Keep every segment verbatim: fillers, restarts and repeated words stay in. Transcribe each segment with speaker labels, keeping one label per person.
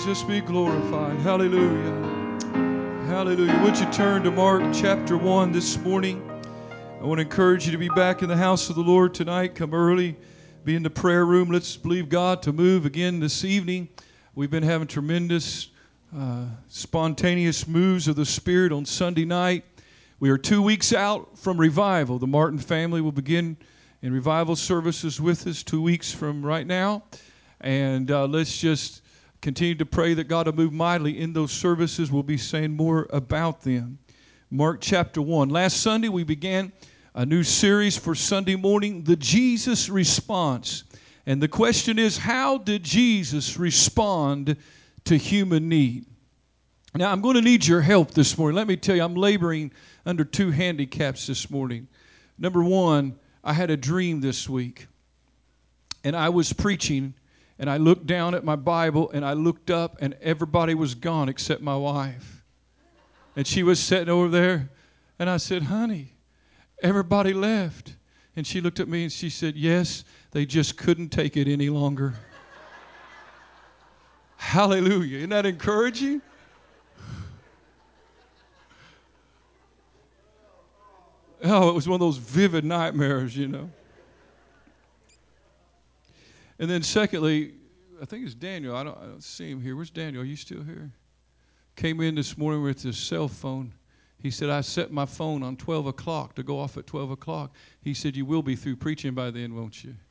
Speaker 1: Jesus be glorified. Hallelujah. Hallelujah. Would you turn to Mark chapter one this morning? I want to encourage you to be back in the house of the Lord tonight. Come early. Be in the prayer room. Let's believe God to move again this evening. We've been having tremendous uh, spontaneous moves of the Spirit on Sunday night. We are two weeks out from revival. The Martin family will begin in revival services with us two weeks from right now. And uh, let's just continue to pray that God will move mightily in those services. We'll be saying more about them. Mark chapter one. Last Sunday we began a new series for Sunday morning, The Jesus Response. And the question is, how did Jesus respond to human need? Now, I'm going to need your help this morning. Let me tell you, I'm laboring under two handicaps this morning. Number one, I had a dream this week. And I was preaching, and I looked down at my Bible, and I looked up, and everybody was gone except my wife. And she was sitting over there, and I said, honey, everybody left. And she looked at me, and she said, yes, they just couldn't take it any longer. Hallelujah. Isn't that encouraging? Oh, it was one of those vivid nightmares, you know. And then secondly, I think it's Daniel. I don't, I don't see him here. Where's Daniel? Are you still here? Came in this morning with his cell phone. He said, I set my phone on twelve o'clock to go off at twelve o'clock. He said, you will be through preaching by then, won't you?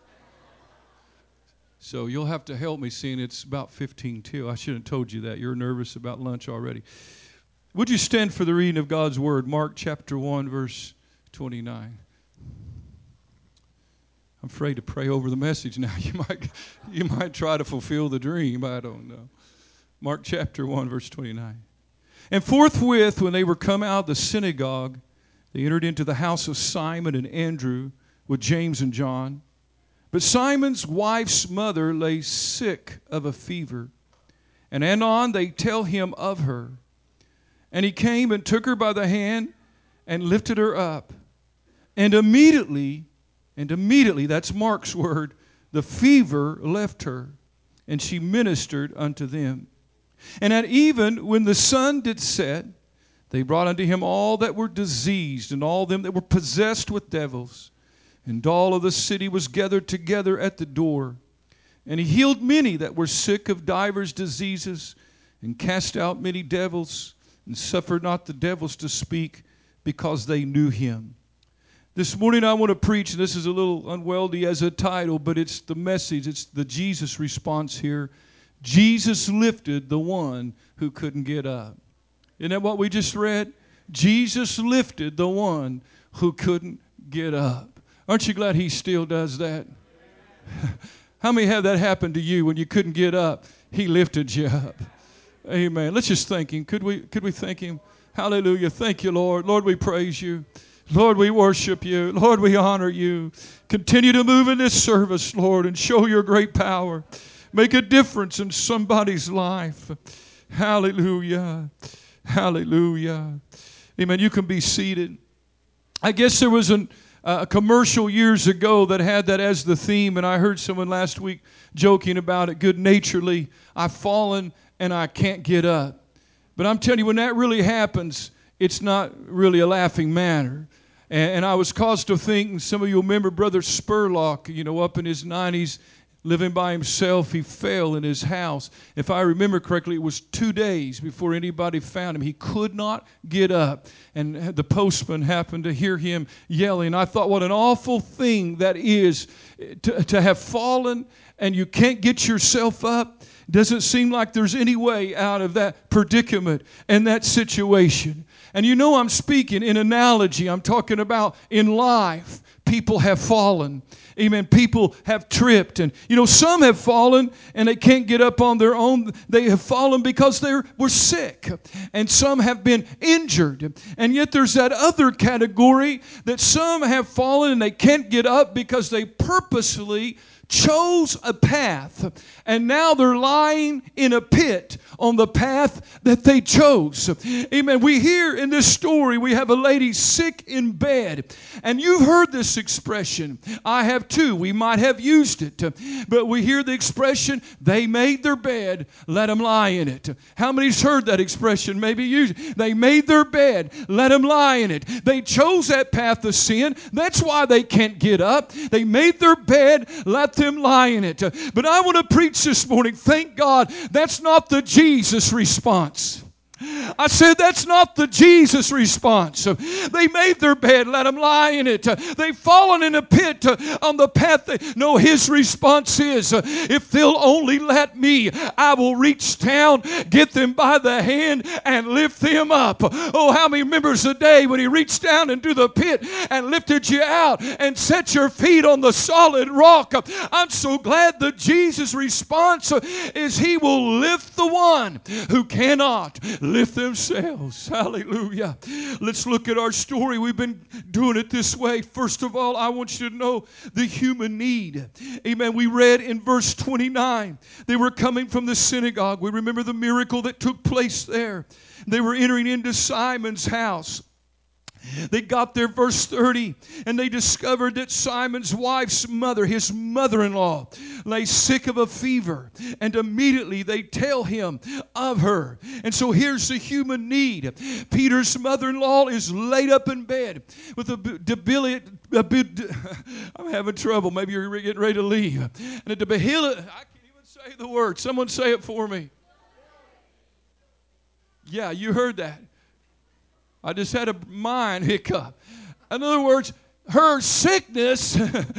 Speaker 1: So you'll have to help me, seeing it's about fifteen till. I should have told you that. You're nervous about lunch already. Would you stand for the reading of God's Word? Mark chapter one, verse twenty-nine. I'm afraid to pray over the message now. You might, you might try to fulfill the dream. I don't know. Mark chapter one, verse twenty-nine. And forthwith, when they were come out of the synagogue, they entered into the house of Simon and Andrew with James and John. But Simon's wife's mother lay sick of a fever. And anon they tell him of her. And he came and took her by the hand and lifted her up. And immediately, and immediately, that's Mark's word, the fever left her, and she ministered unto them. And at even when the sun did set, they brought unto him all that were diseased, and all them that were possessed with devils. And all of the city was gathered together at the door. And he healed many that were sick of divers diseases, and cast out many devils, and suffered not the devils to speak, because they knew him. This morning I want to preach, and this is a little unwieldy as a title, but it's the message, it's the Jesus response here. Jesus lifted the one who couldn't get up. Isn't that what we just read? Jesus lifted the one who couldn't get up. Aren't you glad he still does that? How many have that happen to you when you couldn't get up? He lifted you up. Amen. Let's just thank him. Could we, could we thank him? Hallelujah. Thank you, Lord. Lord, we praise you. Lord, we worship you. Lord, we honor you. Continue to move in this service, Lord, and show your great power. Make a difference in somebody's life. Hallelujah. Hallelujah. Amen. You can be seated. I guess there was an, uh, a commercial years ago that had that as the theme, and I heard someone last week joking about it good-naturedly. I've fallen and I can't get up. But I'm telling you, when that really happens, it's not really a laughing matter. And, and I was caused to think, and some of you remember Brother Spurlock, you know, up in his nineties, living by himself, he fell in his house. If I remember correctly, it was two days before anybody found him. He could not get up. And the postman happened to hear him yelling. I thought, what an awful thing that is to, to have fallen and you can't get yourself up. Doesn't seem like there's any way out of that predicament and that situation. And you know I'm speaking in analogy. I'm talking about in life. People have fallen. Amen. People have tripped. And, you know, some have fallen and they can't get up on their own. They have fallen because they were sick. And some have been injured. And yet there's that other category that some have fallen and they can't get up because they purposely chose a path, and now they're lying in a pit on the path that they chose. Amen. We hear in this story, we have a lady sick in bed. And you've heard this expression. I have too. We might have used it. But we hear the expression, they made their bed, let them lie in it. How many's heard that expression? Maybe you. They made their bed, let them lie in it. They chose that path of sin. That's why they can't get up. They made their bed, let them lie in it. But I want to preach this morning, thank God, that's not the Jesus response. I said that's not the Jesus response. They made their bed, let them lie in it. They've fallen in a pit on the path. No, his response is, if they'll only let me, I will reach down, get them by the hand, and lift them up. Oh, how many remembers the day when he reached down into the pit and lifted you out and set your feet on the solid rock? I'm so glad the Jesus response is he will lift the one who cannot lift themselves. Hallelujah. Let's look at our story. We've been doing it this way. First of all, I want you to know the human need. Amen. We read in verse twenty-nine, they were coming from the synagogue. We remember the miracle that took place there. They were entering into Simon's house. They got there, verse thirty, and they discovered that Simon's wife's mother, his mother-in-law, lay sick of a fever. And immediately they tell him of her. And so here's the human need. Peter's mother-in-law is laid up in bed with a debility. I'm having trouble. Maybe you're getting ready to leave. And a debility. I can't even say the word. Someone say it for me. Yeah, you heard that. I just had a mind hiccup. In other words, her sickness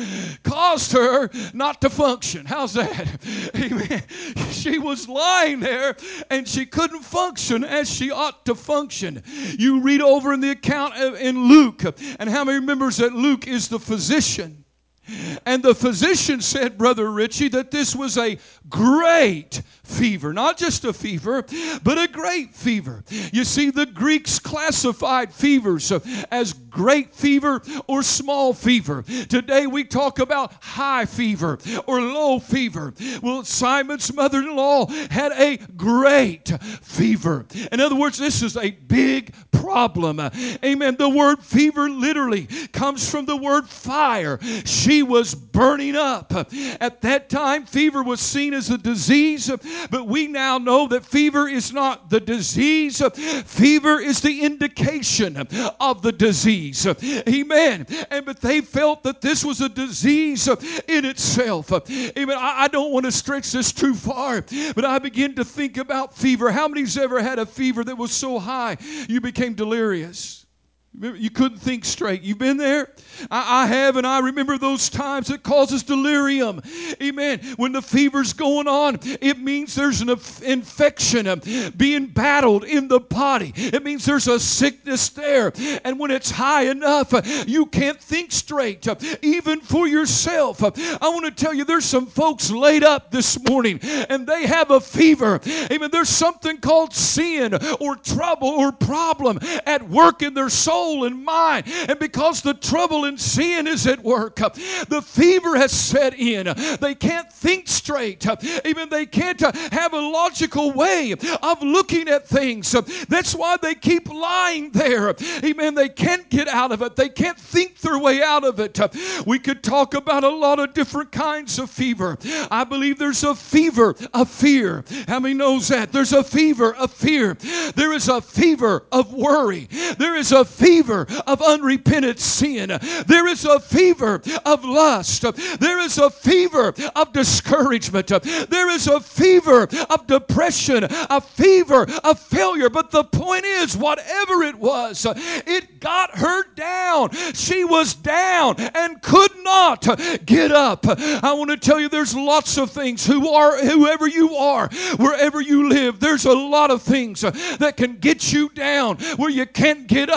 Speaker 1: caused her not to function. How's that? Amen. She was lying there and she couldn't function as she ought to function. You read over in the account in Luke, and how many remembers that Luke is the physician? And the physician said, Brother Richie, that this was a great fever. Not just a fever, but a great fever. You see, the Greeks classified fevers as great fever or small fever. Today we talk about high fever or low fever. Well, Simon's mother-in-law had a great fever. In other words, this is a big problem. Amen. The word fever literally comes from the word fire. She was burning up. At that time, fever was seen as a disease, but we now know that fever is not the disease. Fever is the indication of the disease. Amen. And but they felt that this was a disease in itself. Amen. I, I don't want to stretch this too far, but I begin to think about fever. How many's ever had a fever that was so high you became delirious? You couldn't think straight. You've been there? I, I have, and I remember those times it causes delirium. Amen. When the fever's going on, it means there's an infection being battled in the body. It means there's a sickness there. And when it's high enough, you can't think straight, even for yourself. I want to tell you, there's some folks laid up this morning, and they have a fever. Amen. There's something called sin or trouble or problem at work in their soul and mind, and because the trouble and sin is at work, the fever has set in. They can't think straight. Even they can't have a logical way of looking at things. That's why they keep lying there. Amen. They can't get out of it. They can't think their way out of it. We could talk about a lot of different kinds of fever. I believe there's a fever of fear. How many knows that? There's a fever of fear. There is a fever of worry. There is a fever of unrepentant sin. There is a fever of lust. There is a fever of discouragement. There is a fever of depression, a fever of failure. But the point is, whatever it was, it got her down. She was down and could not get up. I want to tell you, there's lots of things. Who are, whoever you are, wherever you live, there's a lot of things that can get you down where you can't get up.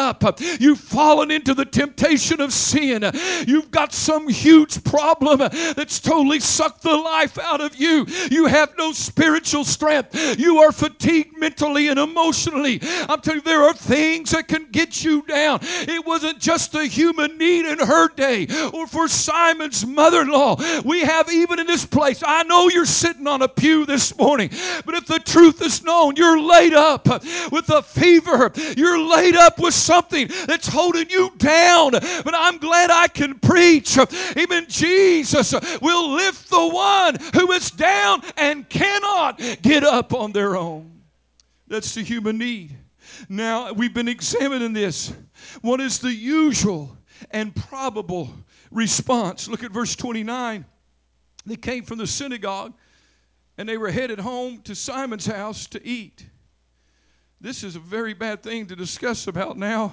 Speaker 1: You've fallen into the temptation of sin. You've got some huge problem that's totally sucked the life out of you. You have no spiritual strength. You are fatigued mentally and emotionally. I'm telling you, there are things that can get you down. It wasn't just a human need in her day or for Simon's mother-in-law. We have even in this place, I know you're sitting on a pew this morning, but if the truth is known, you're laid up with a fever. You're laid up with something that's holding you down. But I'm glad I can preach. Even Jesus will lift the one who is down and cannot get up on their own. That's the human need. Now, we've been examining this. What is the usual and probable response? Look at verse twenty-nine. They came from the synagogue, and they were headed home to Simon's house to eat. This is a very bad thing to discuss about now.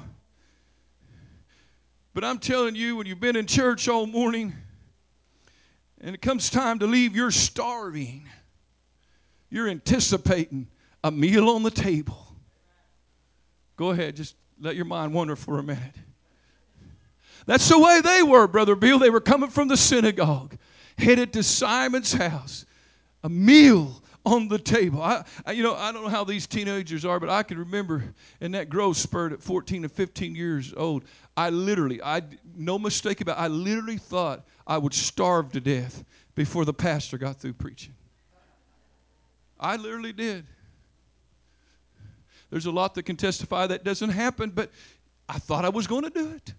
Speaker 1: But I'm telling you, when you've been in church all morning, and it comes time to leave, you're starving. You're anticipating a meal on the table. Go ahead, just let your mind wander for a minute. That's the way they were, Brother Bill. They were coming from the synagogue, headed to Simon's house. A meal on the table. I, I, you know, I don't know how these teenagers are, but I can remember in that growth spurt at fourteen and fifteen years old, I literally, I no mistake about it, I literally thought I would starve to death before the pastor got through preaching. I literally did. There's a lot that can testify that doesn't happen, but I thought I was going to do it.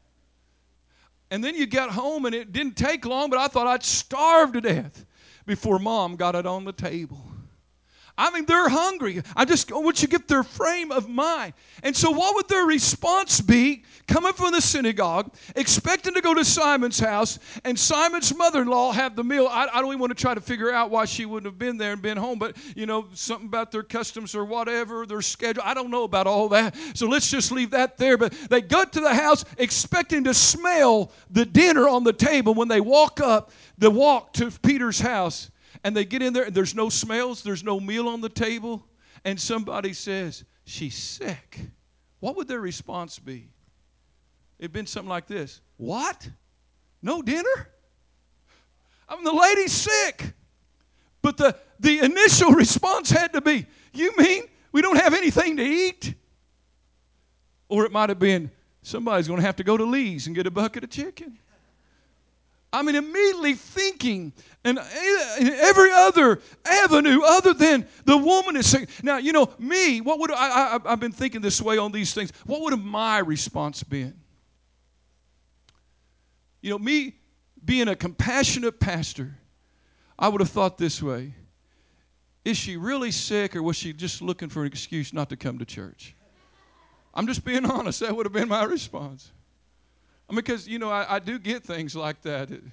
Speaker 1: And then you got home, and it didn't take long, but I thought I'd starve to death before Mom got it on the table. I mean, they're hungry. I just want you to get their frame of mind. And so what would their response be coming from the synagogue, expecting to go to Simon's house, and Simon's mother-in-law have the meal? I, I don't even want to try to figure out why she wouldn't have been there and been home, but, you know, something about their customs or whatever, their schedule. I don't know about all that, so let's just leave that there. But they got to the house expecting to smell the dinner on the table. When they walk up the walk to Peter's house, and they get in there, and there's no smells, there's no meal on the table, and somebody says, she's sick. What would their response be? It'd been something like this. What? No dinner? I mean, the lady's sick. But the, the initial response had to be, you mean we don't have anything to eat? Or it might have been, somebody's going to have to go to Lee's and get a bucket of chicken. I mean, immediately thinking in every other avenue other than the woman is sick. Now, you know, me, what would I, I, I've been thinking this way on these things. What would have my response been? You know, me being a compassionate pastor, I would have thought this way. Is she really sick, or was she just looking for an excuse not to come to church? I'm just being honest. That would have been my response. I mean, because, you know, I, I do get things like that. It,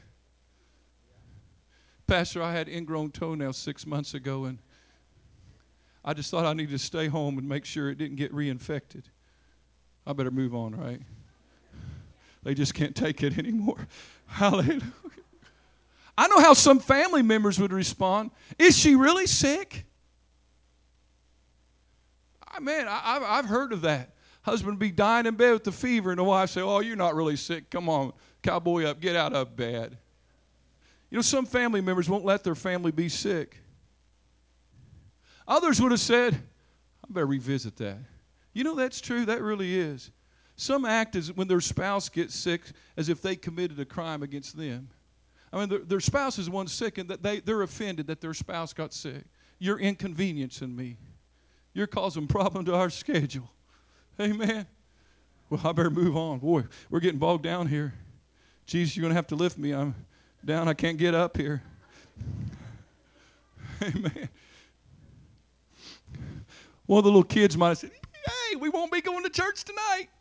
Speaker 1: Pastor, I had ingrown toenails six months ago, and I just thought I needed to stay home and make sure it didn't get reinfected. I better move on, right? They just can't take it anymore. Hallelujah. I know how some family members would respond. Is she really sick? I, man, I, I've heard of that. Husband would be dying in bed with the fever, and the wife say, oh, you're not really sick. Come on, cowboy up, get out of bed. You know, some family members won't let their family be sick. Others would have said, I better revisit that. You know, that's true. That really is. Some act as when their spouse gets sick as if they committed a crime against them. I mean, their, their spouse is the one sick, and that they, they're offended that their spouse got sick. You're inconveniencing me. You're causing problem to our schedule. Amen. Well, I better move on. Boy, we're getting bogged down here. Jesus, you're going to have to lift me. I'm down. I can't get up here. Amen. One of the little kids might have said, hey, we won't be going to church tonight.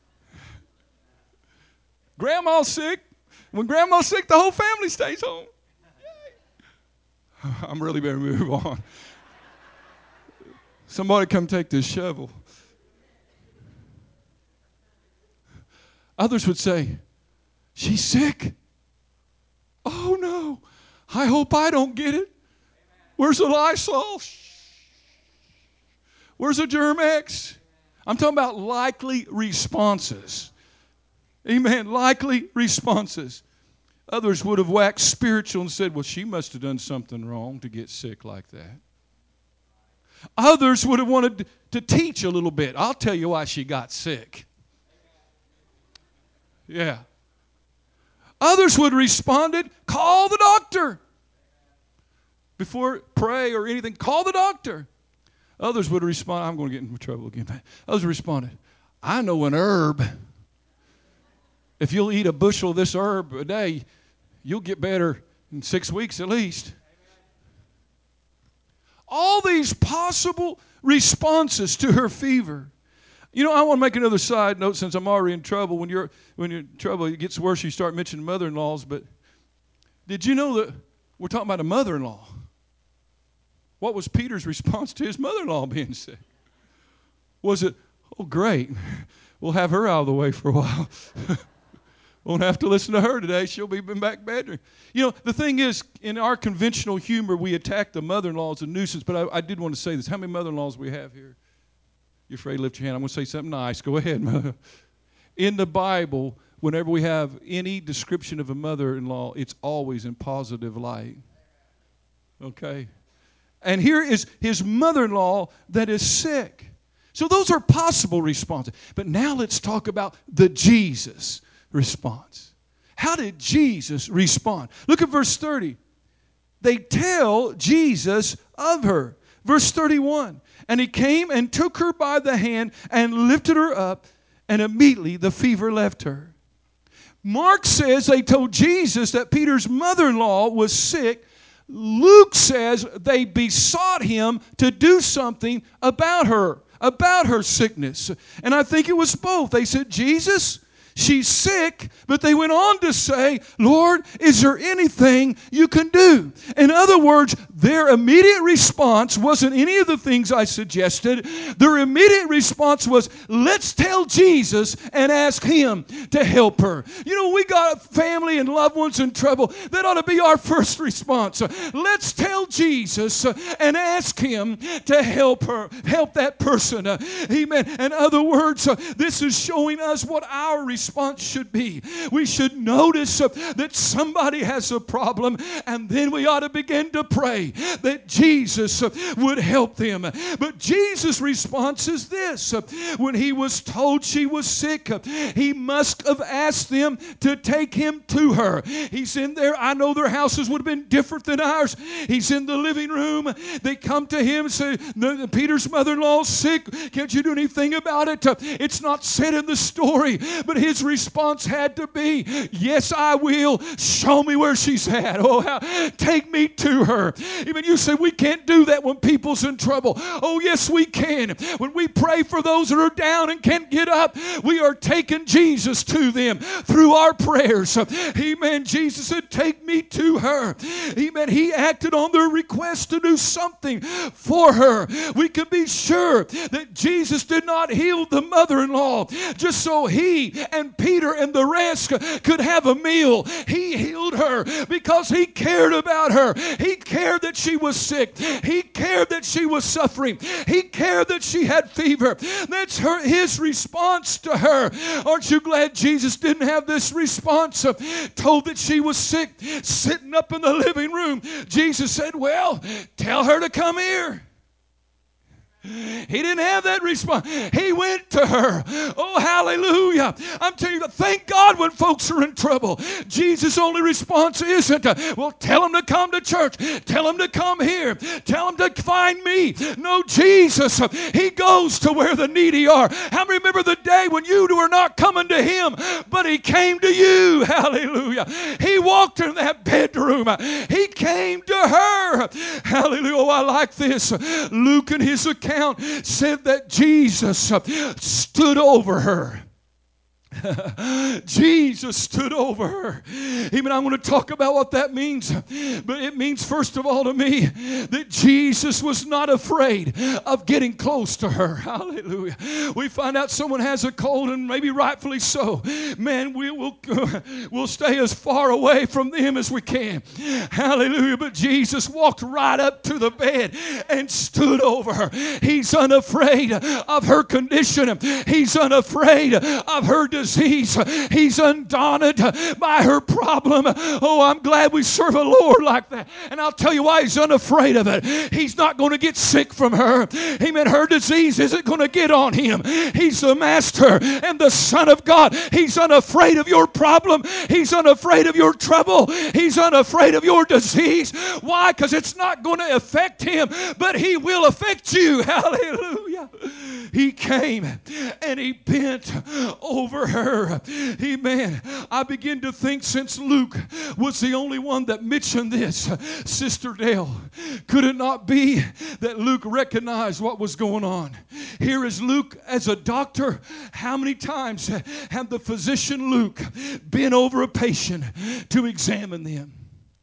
Speaker 1: Grandma's sick. When grandma's sick, the whole family stays home. Yay. I'm really better move on. Somebody come take this shovel. Others would say, she's sick. Oh, no. I hope I don't get it. Where's the Lysol? Where's the Germ-X? I'm talking about likely responses. Amen. Likely responses. Others would have waxed spiritual and said, well, she must have done something wrong to get sick like that. Others would have wanted to teach a little bit. I'll tell you why she got sick. Yeah. Others would have responded, call the doctor. Before pray or anything, call the doctor. Others would have responded, I'm going to get into trouble again. Others responded, I know an herb. If you'll eat a bushel of this herb a day, you'll get better in six weeks at least. All these possible responses to her fever. You know, I want to make another side note since I'm already in trouble. When you're, when you're in trouble, it gets worse. You start mentioning mother-in-laws. But did you know that we're talking about a mother-in-law? What was Peter's response to his mother-in-law being sick? Was it, oh, great, we'll have her out of the way for a while. Won't have to listen to her today. She'll be back better. You know, the thing is, in our conventional humor, we attack the mother-in-law as a nuisance. But I, I did want to say this. How many mother-in-laws we have here? You're afraid to lift your hand. I'm going to say something nice. Go ahead. In the Bible, whenever we have any description of a mother-in-law, it's always in positive light. Okay? And here is his mother-in-law that is sick. So those are possible responses. But now let's talk about the Jesus response. How did Jesus respond? Look at verse thirty. They tell Jesus of her. Verse thirty-one. And he came and took her by the hand and lifted her up, and immediately the fever left her. Mark says they told Jesus that Peter's mother-in-law was sick. Luke says they besought him to do something about her, about her sickness. And I think it was both. They said, Jesus, she's sick, but they went on to say, Lord, is there anything you can do? In other words, their immediate response wasn't any of the things I suggested. Their immediate response was, let's tell Jesus and ask him to help her. You know, we got family and loved ones in trouble. That ought to be our first response. Let's tell Jesus and ask him to help her, help that person. Amen. In other words, this is showing us what our response should be. We should notice that somebody has a problem, and then we ought to begin to pray that Jesus would help them. But Jesus' response is this. When he was told she was sick, he must have asked them to take him to her. He's in there. I know their houses would have been different than ours. He's in the living room. They come to him and say, Peter's mother-in-law's sick. Can't you do anything about it? It's not said in the story, but his response had to be, yes, I will. Show me where she's at. Oh, how, take me to her. Even you say we can't do that when people's in trouble. Oh, yes, we can. When we pray for those that are down and can't get up, we are taking Jesus to them through our prayers. Amen. Jesus said, take me to her. Amen. He acted on their request to do something for her. We can be sure that Jesus did not heal the mother-in-law just so he and Peter and the rest could have a meal. He healed her because he cared about her. He cared that she was sick. He cared that she was suffering. He cared that she had fever. That's her, his response to her. Aren't you glad Jesus didn't have this response? Told that she was sick, sitting up in the living room. Jesus said, well, tell her to come here. He didn't have that response. He went to her. Oh, hallelujah. I'm telling you, thank God when folks are in trouble. Jesus' only response isn't, well, tell them to come to church. Tell them to come here. Tell them to find me. No, Jesus, he goes to where the needy are. How many remember the day when you were not coming to him, but he came to you? Hallelujah. He walked in that bedroom. He came to her. Hallelujah. Oh, I like this. Luke in his account said that Jesus stood over her. Jesus stood over her. Even I'm going to talk about what that means. But it means, first of all, to me, that Jesus was not afraid of getting close to her. Hallelujah. We find out someone has a cold, and maybe rightfully so. Man, we will we'll stay as far away from them as we can. Hallelujah. But Jesus walked right up to the bed and stood over her. He's unafraid of her condition. He's unafraid of her disease. He's undaunted by her problem. Oh, I'm glad we serve a Lord like that. And I'll tell you why he's unafraid of it. He's not going to get sick from her. Amen. Her disease isn't going to get on him. He's the Master and the Son of God. He's unafraid of your problem. He's unafraid of your trouble. He's unafraid of your disease. Why? Because it's not going to affect him, but he will affect you. Hallelujah. He came and he bent over her. Amen. I begin to think, since Luke was the only one that mentioned this, Sister Dale, could it not be that Luke recognized what was going on? Here is Luke as a doctor. How many times had the physician Luke been over a patient to examine them?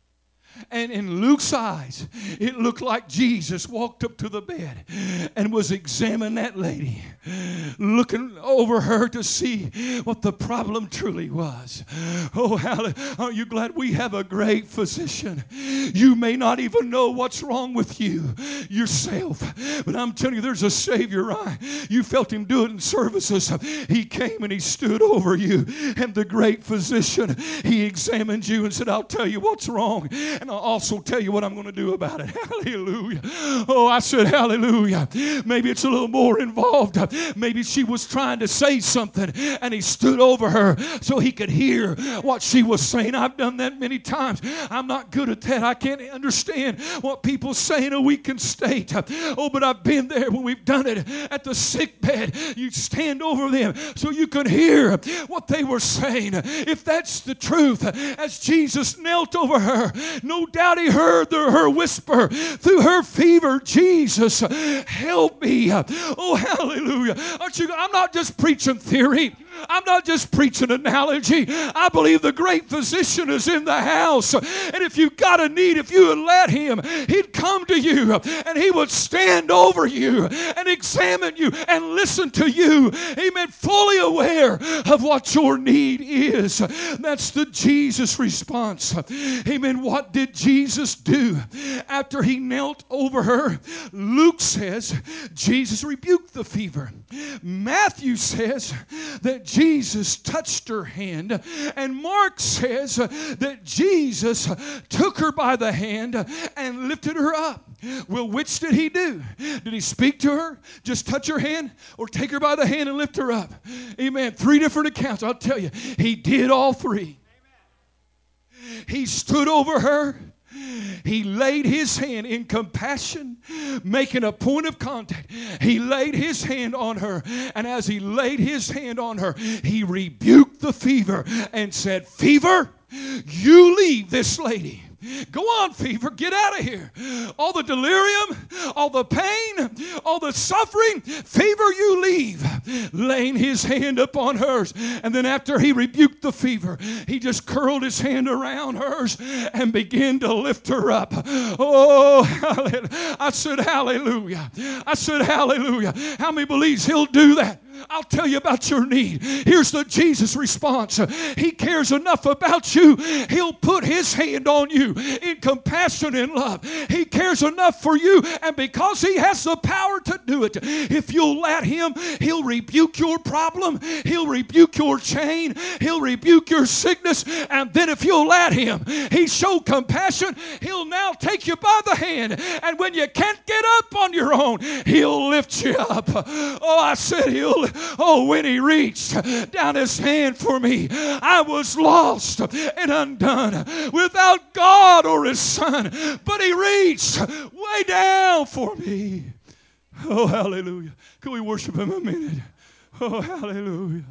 Speaker 1: And in Luke's eyes, it looked like Jesus walked up to the bed and was examining that lady, looking over her to see what the problem truly was. Oh, hallelujah. Aren't you glad we have a great physician? You may not even know what's wrong with you yourself, but I'm telling you, there's a Savior, right? You felt him do it in services. He came and he stood over you, and the great physician, he examined you and said, I'll tell you what's wrong, and I'll also tell you what I'm going to do about it. Hallelujah. Oh, I said hallelujah. Maybe it's a little more involved. Maybe she was trying to say something and he stood over her so he could hear what she was saying. I've done that many times. I'm not good at that. I can't understand what people say in a weakened state. Oh, but I've been there when we've done it at the sick bed. You stand over them so you can hear what they were saying. If that's the truth, as Jesus knelt over her, no doubt he heard the, her whisper through her fever, Jesus, help me. Oh, hallelujah. Aren't you, I'm not just preaching theory. I'm not just preaching analogy. I believe the great physician is in the house. And if you've got a need, if you would let him, he'd come to you and he would stand over you and examine you and listen to you. Amen. Fully aware of what your need is. That's the Jesus response. Amen. What did Jesus do after he knelt over her? Luke says Jesus rebuked the fever. Matthew says that Jesus touched her hand. And Mark says that Jesus took her by the hand and lifted her up. Well, which did he do? Did he speak to her, just touch her hand, or take her by the hand and lift her up? Amen. Three different accounts. I'll tell you, he did all three. He stood over her. He laid his hand in compassion, making a point of contact. He laid his hand on her, and as he laid his hand on her, he rebuked the fever and said, "Fever, you leave this lady." Go on, fever, get out of here. All the delirium, all the pain, all the suffering, fever, you leave. Laying his hand upon hers. And then after he rebuked the fever, he just curled his hand around hers and began to lift her up. Oh, hallelujah. I said hallelujah. I said hallelujah. How many believes he'll do that? I'll tell you about your need. Here's the Jesus response. He cares enough about you. He'll put his hand on you in compassion and love. He cares enough for you, and because he has the power to do it, if you'll let him, he'll rebuke your problem. He'll rebuke your chain. He'll rebuke your sickness. And then if you'll let him, he showed compassion. He'll now take you by the hand, and when you can't get up on your own, he'll lift you up. Oh, I said he'll Oh, when he reached down his hand for me, I was lost and undone, without God or his Son, but he reached way down for me. Oh, hallelujah. Can we worship him a minute? Oh, hallelujah.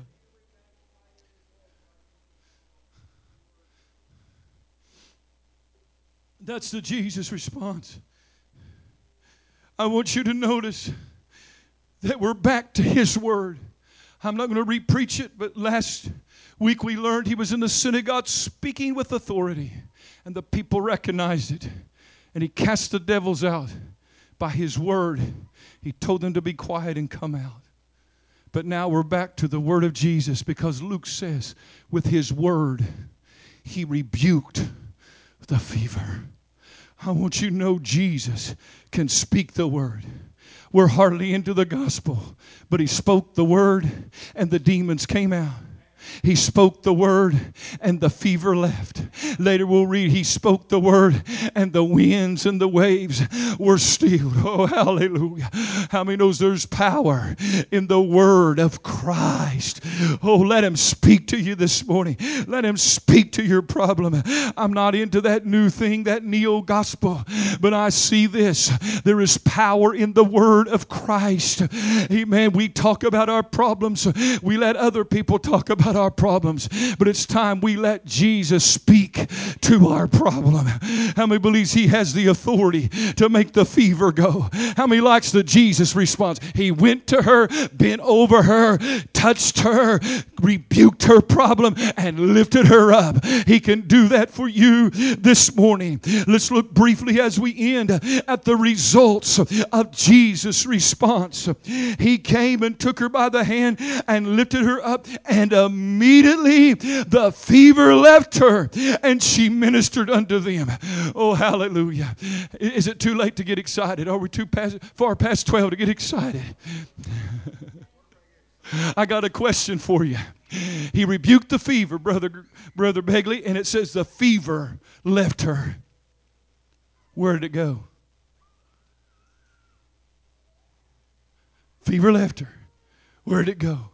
Speaker 1: That's the Jesus response. I want you to notice that we're back to his word. I'm not going to re-preach it, but last week we learned he was in the synagogue speaking with authority, and the people recognized it. And he cast the devils out by his word. He told them to be quiet and come out. But now we're back to the word of Jesus, because Luke says with his word he rebuked the fever. I want you to know Jesus can speak the word. We're hardly into the gospel, but he spoke the word and the demons came out. He spoke the word and the fever left. Later we'll read he spoke the word and the winds and the waves were stilled. Oh, hallelujah. How many knows there's power in the word of Christ? Oh, let him speak to you this morning. Let him speak to your problem. I'm not into that new thing, that neo-gospel, but I see this. There is power in the word of Christ. Amen. We talk about our problems. We let other people talk about our problems, but it's time we let Jesus speak to our problem. How many believes he has the authority to make the fever go? How many likes the Jesus response? He went to her, bent over her, touched her, rebuked her problem, and lifted her up. He can do that for you this morning. Let's look briefly as we end at the results of Jesus' response. He came and took her by the hand and lifted her up, and immediately the fever left her, and she ministered unto them. Oh, hallelujah. Is it too late to get excited? Are we too past, far past twelve to get excited? I got a question for you. He rebuked the fever, Brother, Brother Begley, and it says the fever left her. Where did it go? Fever left her. Where did it go?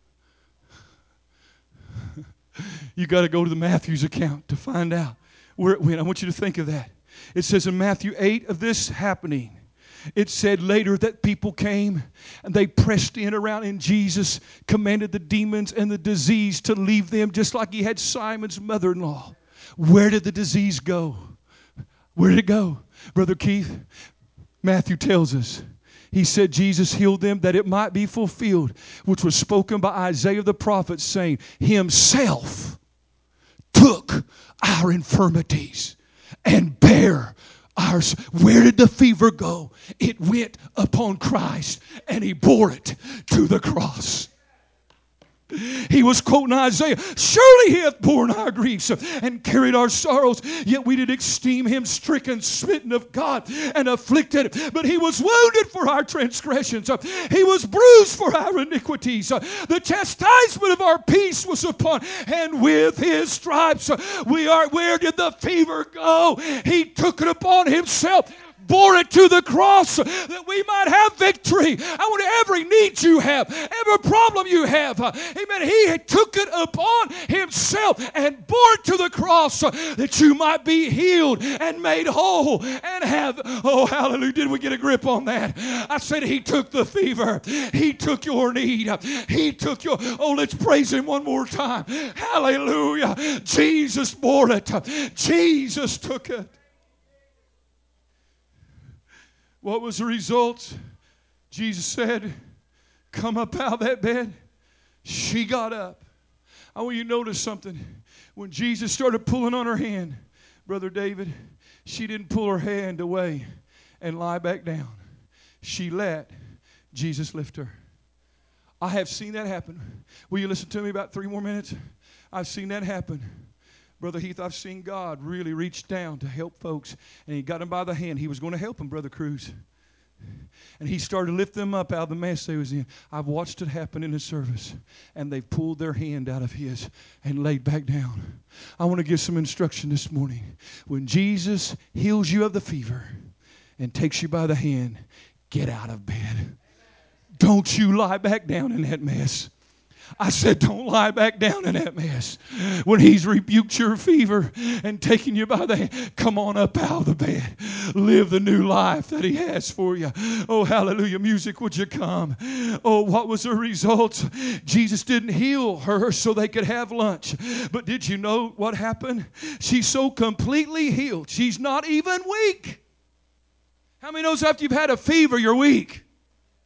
Speaker 1: You got to go to the Matthew's account to find out where it went. I want you to think of that. It says in Matthew eight of this happening, it said later that people came and they pressed in around, and Jesus commanded the demons and the disease to leave them, just like he had Simon's mother-in-law. Where did the disease go? Where did it go? Brother Keith, Matthew tells us. He said Jesus healed them that it might be fulfilled, which was spoken by Isaiah the prophet, saying, himself took our infirmities and bare ours. Where did the fever go? It went upon Christ, and he bore it to the cross. He was quoting Isaiah. Surely he hath borne our griefs and carried our sorrows, yet we did esteem him stricken, smitten of God, and afflicted. But he was wounded for our transgressions. He was bruised for our iniquities. The chastisement of our peace was upon, and with his stripes we are. Where did the fever go? He took it upon himself, bore it to the cross, that we might have victory. I want every need you have, every problem you have, uh, amen, he took it upon himself and bore it to the cross, uh, that you might be healed and made whole and have, oh hallelujah, did we get a grip on that? I said he took the fever, he took your need, he took your, oh let's praise him one more time, hallelujah. Jesus bore it, Jesus took it. What was the result? Jesus said, come up out of that bed. She got up. I want you to notice something. When Jesus started pulling on her hand, Brother David, she didn't pull her hand away and lie back down. She let Jesus lift her. I have seen that happen. Will you listen to me about three more minutes? I've seen that happen. Brother Heath, I've seen God really reach down to help folks, and he got them by the hand. He was going to help them, Brother Cruz. And he started to lift them up out of the mess they was in. I've watched it happen in the service, and they pulled their hand out of his and laid back down. I want to give some instruction this morning. When Jesus heals you of the fever and takes you by the hand, get out of bed. Don't you lie back down in that mess. I said, don't lie back down in that mess. When he's rebuked your fever and taken you by the hand, come on up out of the bed. Live the new life that he has for you. Oh, hallelujah. Music, would you come? Oh, what was the result? Jesus didn't heal her so they could have lunch. But did you know what happened? She's so completely healed. She's not even weak. How many knows after you've had a fever, you're weak?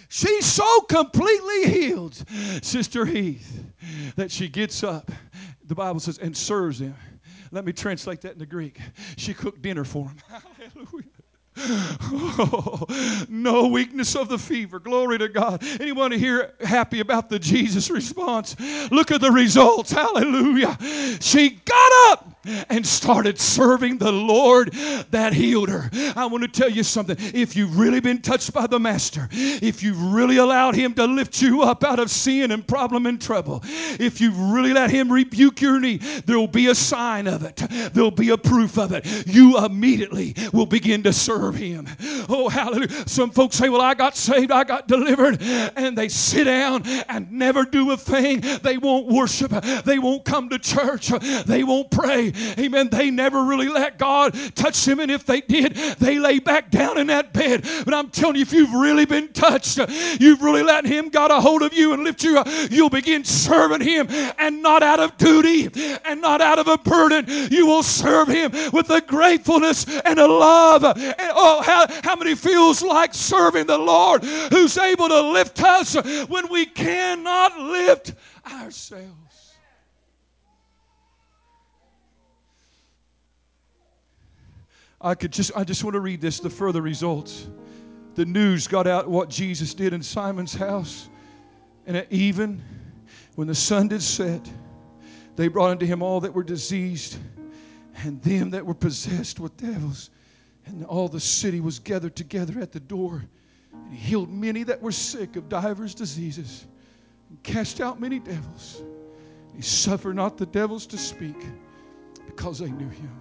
Speaker 1: She's so completely healed, Sister Heath, that she gets up, the Bible says, and serves him. Let me translate that into Greek. She cooked dinner for him. Hallelujah. Oh, no weakness of the fever. Glory to God. Anyone here happy about the Jesus response? Look at the results. Hallelujah. She got up and started serving the Lord that healed her. I want to tell you something. If you've really been touched by the Master, if you've really allowed Him to lift you up out of sin and problem and trouble, if you've really let Him rebuke your knee, there will be a sign of it. There'll be a proof of it. You immediately will begin to serve Him. Oh, hallelujah. Some folks say, well, I got saved, I got delivered, and they sit down and never do a thing. They won't worship. They won't come to church. They won't pray. Amen. They never really let God touch them, and if they did, they lay back down in that bed. But I'm telling you, if you've really been touched, you've really let Him got a hold of you and lift you up, you'll begin serving Him, and not out of duty and not out of a burden. You will serve Him with a gratefulness and a love. And oh, how, how many feels like serving the Lord who's able to lift us when we cannot lift ourselves? I could just I just want to read this, the further results. The news got out what Jesus did in Simon's house. And at even when the sun did set, they brought unto him all that were diseased and them that were possessed with devils. And all the city was gathered together at the door. And he healed many that were sick of divers diseases, and cast out many devils. He suffered not the devils to speak, because they knew him.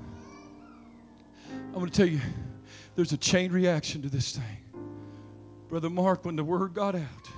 Speaker 1: I want to tell you, there's a chain reaction to this thing. Brother Mark, when the word got out,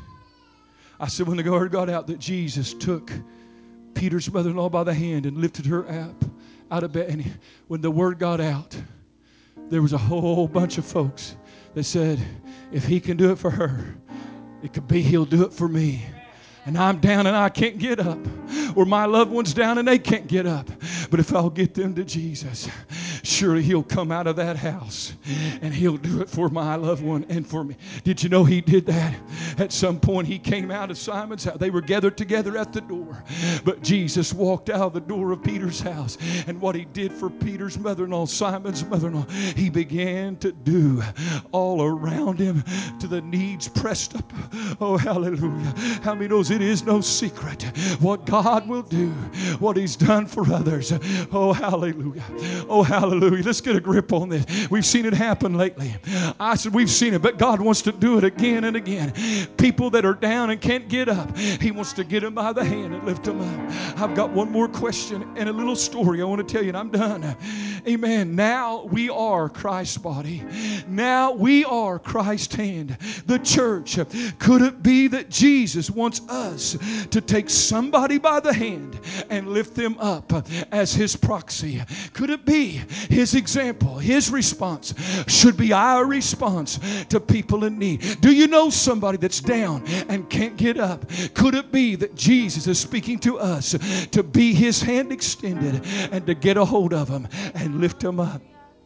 Speaker 1: I said when the word got out that Jesus took Peter's mother-in-law by the hand and lifted her up out of bed, and when the word got out, there was a whole bunch of folks that said, if he can do it for her, it could be he'll do it for me. And I'm down and I can't get up. Or my loved one's down and they can't get up. But if I'll get them to Jesus, surely he'll come out of that house and he'll do it for my loved one and for me. Did you know he did that? At some point he came out of Simon's house. They were gathered together at the door. But Jesus walked out of the door of Peter's house. And what he did for Peter's mother-in-law, Simon's mother-in-law, he began to do all around him to the needs pressed up. Oh, hallelujah. How many knows it is no secret what God will do, what he's done for others. Oh, hallelujah. Oh, hallelujah. Let's get a grip on this. We've seen it happen lately. I said we've seen it, but God wants to do it again and again. People that are down and can't get up, he wants to get them by the hand and lift them up. I've got one more question and a little story I want to tell you, and I'm done. Amen. Now we are Christ's body. Now we are Christ's hand, the church. Could it be that Jesus wants us to take somebody by the hand and lift them up as his proxy? Could it be his example, his response should be our response to people in need? Do you know somebody that's down and can't get up? Could it be that Jesus is speaking to us to be his hand extended and to get a hold of them and lift them up?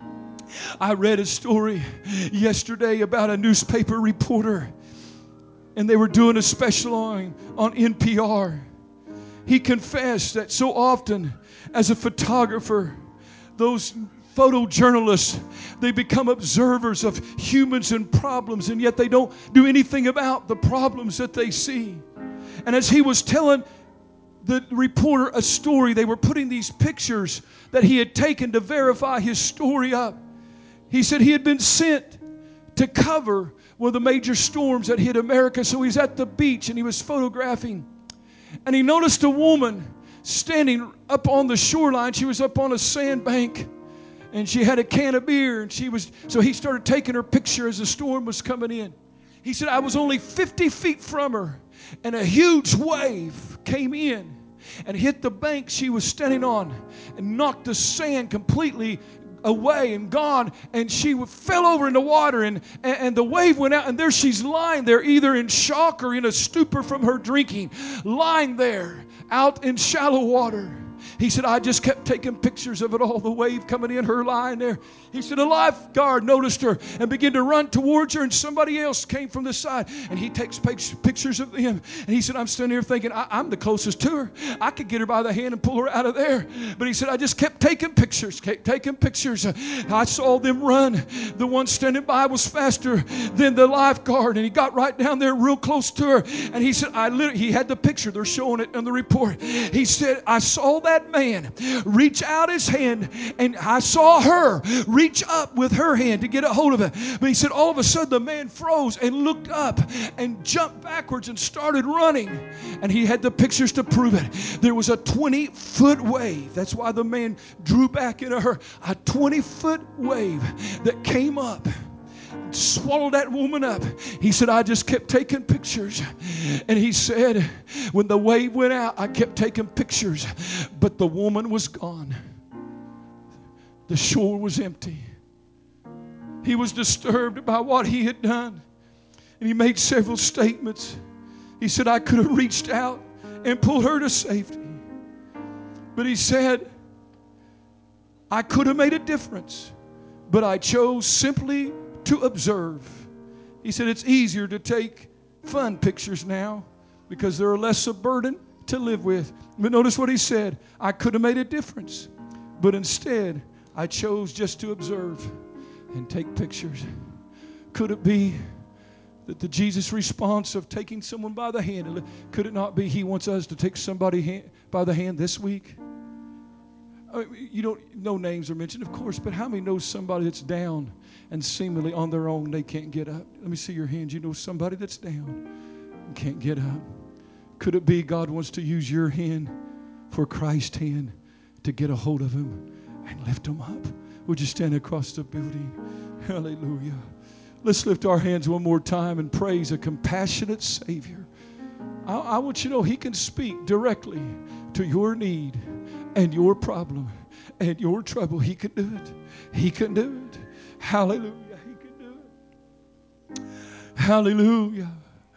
Speaker 1: I read a story yesterday about a newspaper reporter, and they were doing a special on, on N P R. He confessed that so often as a photographer, those photojournalists, they become observers of humans and problems, and yet they don't do anything about the problems that they see. And as he was telling the reporter a story, they were putting these pictures that he had taken to verify his story up. He said he had been sent to cover one of the major storms that hit America. So he's at the beach and he was photographing. And he noticed a woman standing up on the shoreline. She was up on a sandbank. And she had a can of beer. And she was, so he started taking her picture as the storm was coming in. He said, I was only fifty feet from her. And a huge wave came in and hit the bank she was standing on and knocked the sand completely away and gone, and she fell over in the water, and, and, and the wave went out, and there she's lying there, either in shock or in a stupor from her drinking, lying there out in shallow water. He said, I just kept taking pictures of it all, the wave coming in, her lying there. He said, a lifeguard noticed her and began to run towards her, and somebody else came from the side, and he takes pictures of them. And he said, I'm standing here thinking, I- I'm the closest to her. I could get her by the hand and pull her out of there. But he said, I just kept taking pictures, kept taking pictures. I saw them run. The one standing by was faster than the lifeguard, and he got right down there real close to her. And he said, I literally, he had the picture. They're showing it in the report. He said, I saw that man reach out his hand, and I saw her reach up with her hand to get a hold of it. But he said, all of a sudden the man froze and looked up and jumped backwards and started running. And he had the pictures to prove it. There was a twenty foot wave. That's why the man drew back into her. A twenty foot wave that came up, swallowed that woman up. He said, I just kept taking pictures. And he said, when the wave went out, I kept taking pictures, but the woman was gone. The shore was empty. He was disturbed by what he had done, and he made several statements. He said, I could have reached out and pulled her to safety, but he said, I could have made a difference, but I chose simply to observe. He said, it's easier to take fun pictures now because they're less a burden to live with. But notice what he said, I could have made a difference, but instead I chose just to observe and take pictures. Could it be that the Jesus response of taking someone by the hand, could it not be he wants us to take somebody hand, by the hand this week? I mean, you don't, no names are mentioned, of course, but how many know somebody that's down and seemingly on their own they can't get up? Let me see your hands. You know somebody that's down and can't get up. Could it be God wants to use your hand for Christ's hand to get a hold of him and lift him up? Would you stand across the building? Hallelujah. Let's lift our hands one more time and praise a compassionate Savior. I, I want you to know he can speak directly to your need and your problem and your trouble. He can do it. He can do it. Hallelujah. He can do it. Hallelujah.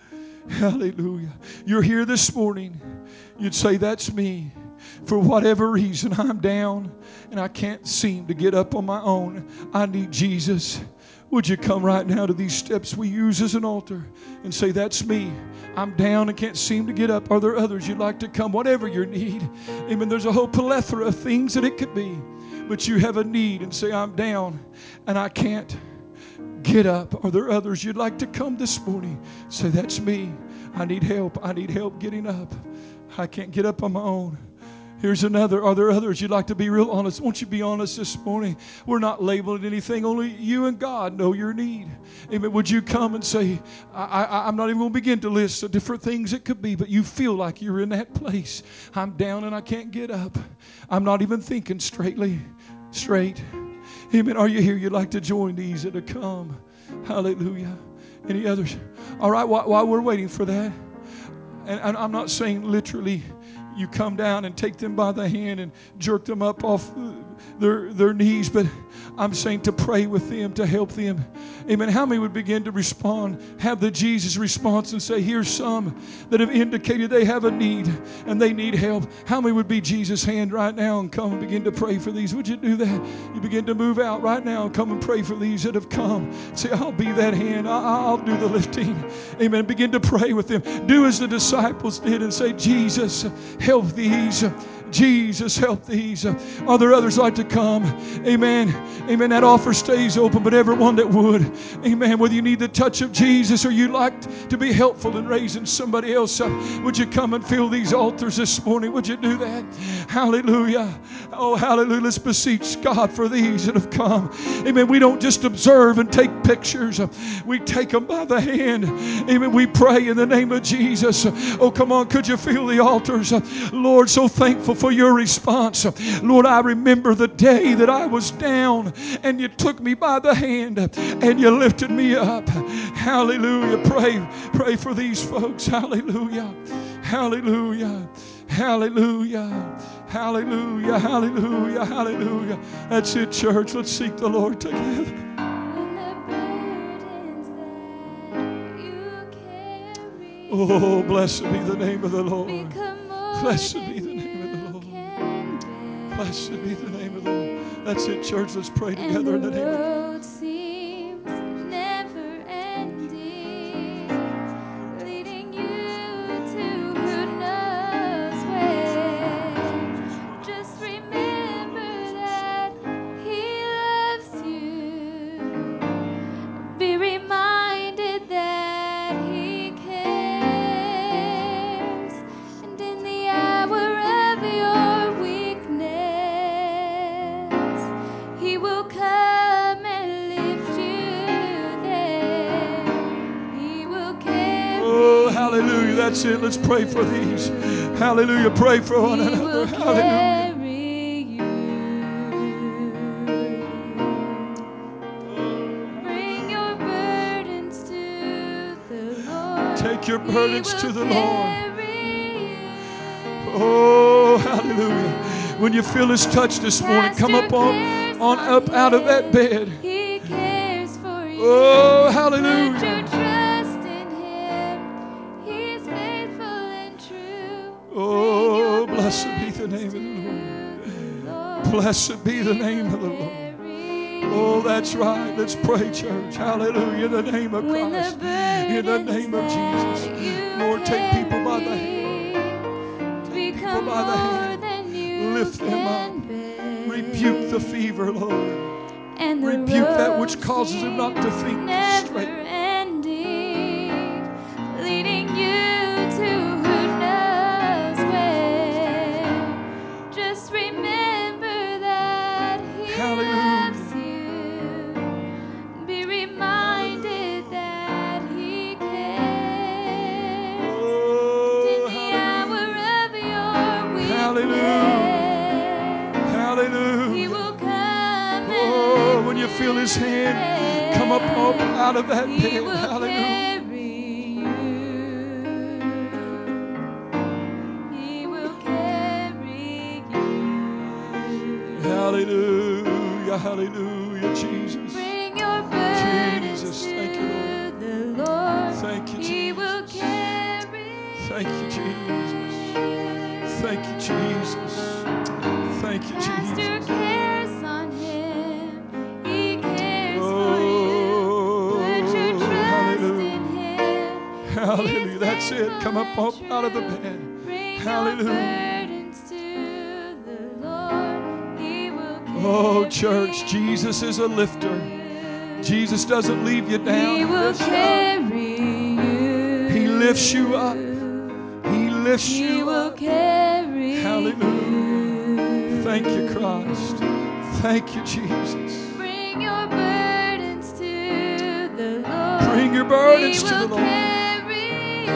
Speaker 1: Hallelujah. You're here this morning. You'd say, that's me. For whatever reason, I'm down and I can't seem to get up on my own. I need Jesus. Would you come right now to these steps we use as an altar and say, that's me. I'm down and can't seem to get up. Are there others you'd like to come? Whatever your need. Amen. There's a whole plethora of things that it could be. But you have a need and say, I'm down and I can't get up. Are there others you'd like to come this morning? Say, that's me. I need help. I need help getting up. I can't get up on my own. Here's another. Are there others you'd like to be real honest? Won't you be honest this morning? We're not labeling anything. Only you and God know your need. Amen. Would you come and say, I, I, I'm not even going to begin to list the different things it could be, but you feel like you're in that place. I'm down and I can't get up. I'm not even thinking straightly, straight. Amen. Are you here? You'd like to join these that have come? Hallelujah. Any others? All right, while, while we're waiting for that, and, and I'm not saying literally you come down and take them by the hand and jerk them up off their, their knees, but I'm saying to pray with them, to help them. Amen. How many would begin to respond, have the Jesus response and say, here's some that have indicated they have a need and they need help. How many would be Jesus' hand right now and come and begin to pray for these? Would you do that? You begin to move out right now and come and pray for these that have come. Say, I'll be that hand. I'll do the lifting. Amen. Begin to pray with them. Do as the disciples did and say, Jesus, help these. Jesus, help these. Are there others like to come? Amen. Amen. That offer stays open, but everyone that would. Amen. Whether you need the touch of Jesus or you like to be helpful in raising somebody else up, would you come and fill these altars this morning? Would you do that? Hallelujah. Oh, hallelujah. Let's beseech God for these that have come. Amen. We don't just observe and take pictures. We take them by the hand. Amen. We pray in the name of Jesus. Oh, come on. Could you fill the altars? Lord, so thankful for your response. Lord, I remember the day that I was down and you took me by the hand and you lifted me up. Hallelujah. Pray, pray for these folks. Hallelujah. Hallelujah. Hallelujah. Hallelujah. Hallelujah. Hallelujah. That's it, church. Let's seek the Lord together. Oh, blessed be the name of the Lord. Blessed be the name of the Lord. Blessed be the name of the Lord. That's it, church. Let's pray together in the name of
Speaker 2: road seems never ending, leading you to who knows where. Just remember that He loves you. Be reminded that He cares. And in the hour of your weakness, He will come and lift you there. He will carry
Speaker 1: Oh, hallelujah. That's it. Let's pray for these. Hallelujah. Pray for one
Speaker 2: He
Speaker 1: another.
Speaker 2: will
Speaker 1: Hallelujah.
Speaker 2: carry you. Bring your burdens to the Lord.
Speaker 1: Take your
Speaker 2: He
Speaker 1: burdens
Speaker 2: will
Speaker 1: to the Lord.
Speaker 2: carry you.
Speaker 1: Oh, hallelujah. When you feel His touch this morning,
Speaker 2: Cast
Speaker 1: come
Speaker 2: your
Speaker 1: up on,
Speaker 2: cares
Speaker 1: on up
Speaker 2: on
Speaker 1: out of that
Speaker 2: Him.
Speaker 1: bed.
Speaker 2: He cares for you.
Speaker 1: Oh,
Speaker 2: Put your
Speaker 1: hallelujah.
Speaker 2: trust in Him. He is faithful and true.
Speaker 1: Oh,
Speaker 2: Bring your
Speaker 1: blessed be the
Speaker 2: burdens
Speaker 1: name of the Lord.
Speaker 2: to the Lord.
Speaker 1: Blessed be the
Speaker 2: He
Speaker 1: name
Speaker 2: will
Speaker 1: of the Lord.
Speaker 2: carry
Speaker 1: Oh, that's right. Let's pray, church. Hallelujah. In the name of
Speaker 2: When the
Speaker 1: Christ. In the
Speaker 2: burdens
Speaker 1: name of Jesus.
Speaker 2: that you
Speaker 1: Lord, take people by the hand.
Speaker 2: carry
Speaker 1: Take people
Speaker 2: become
Speaker 1: by the
Speaker 2: more
Speaker 1: hand.
Speaker 2: than you
Speaker 1: Lift them
Speaker 2: can
Speaker 1: up.
Speaker 2: bear.
Speaker 1: Rebuke the fever, Lord.
Speaker 2: And the
Speaker 1: Rebuke that which
Speaker 2: road
Speaker 1: causes them not to
Speaker 2: seems
Speaker 1: think
Speaker 2: never
Speaker 1: straight.
Speaker 2: ending, leading you to who knows where. Just remember that He
Speaker 1: Hallelujah.
Speaker 2: loves you. Be reminded that He cares.
Speaker 1: Oh,
Speaker 2: In the
Speaker 1: hallelujah.
Speaker 2: hour of your
Speaker 1: Hallelujah.
Speaker 2: weakness,
Speaker 1: Hallelujah.
Speaker 2: He will come
Speaker 1: Oh,
Speaker 2: and
Speaker 1: when you
Speaker 2: lift
Speaker 1: feel His
Speaker 2: you
Speaker 1: hand,
Speaker 2: there.
Speaker 1: come up, up out of that
Speaker 2: He
Speaker 1: bed.
Speaker 2: will
Speaker 1: Hallelujah.
Speaker 2: carry you. He will carry you.
Speaker 1: Hallelujah. Hallelujah, Jesus.
Speaker 2: Bring your burdens
Speaker 1: Jesus,
Speaker 2: to
Speaker 1: thank you, Lord.
Speaker 2: the Lord.
Speaker 1: Thank you,
Speaker 2: He will
Speaker 1: Jesus.
Speaker 2: carry
Speaker 1: Thank you, Jesus. Thank you, Jesus. Thank you,
Speaker 2: Cast your
Speaker 1: Jesus.
Speaker 2: cares on Him. He cares for you.
Speaker 1: Oh,
Speaker 2: Put your trust
Speaker 1: hallelujah.
Speaker 2: in Him.
Speaker 1: Hallelujah. That's it. Come up, up
Speaker 2: faithful
Speaker 1: out of the
Speaker 2: and
Speaker 1: bed.
Speaker 2: true. Bring
Speaker 1: Hallelujah.
Speaker 2: your burdens to the Lord. He will carry
Speaker 1: Oh, church, Jesus is a lifter. Jesus doesn't leave you down.
Speaker 2: He
Speaker 1: He
Speaker 2: will
Speaker 1: lifts you up.
Speaker 2: carry you.
Speaker 1: He lifts you up. He lifts
Speaker 2: He
Speaker 1: you
Speaker 2: will
Speaker 1: up.
Speaker 2: carry
Speaker 1: Hallelujah.
Speaker 2: you.
Speaker 1: Thank you, Christ. Thank you, Jesus.
Speaker 2: Bring your burdens to the Lord.
Speaker 1: Bring your burdens
Speaker 2: He
Speaker 1: to the
Speaker 2: will
Speaker 1: Lord.
Speaker 2: carry you.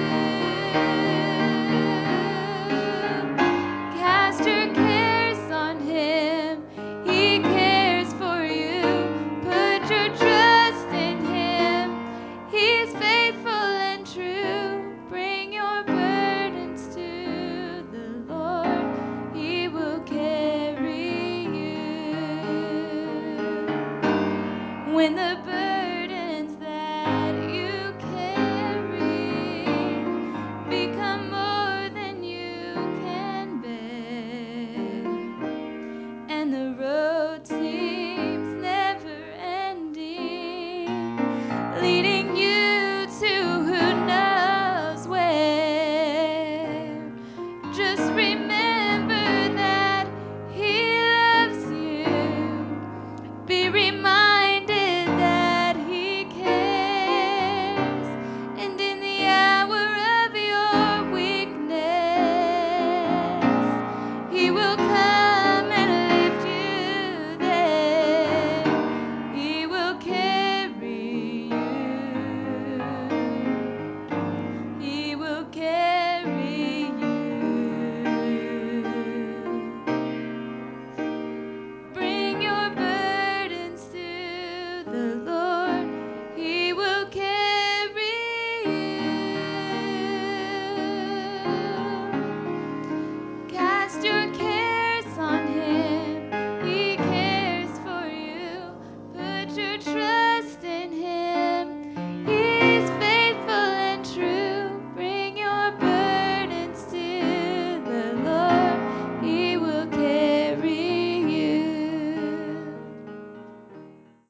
Speaker 2: Cast your cares on Him. He cares for you. Put your trust in Him. He's faithful and true. Bring your burdens to the Lord. He will carry you. When the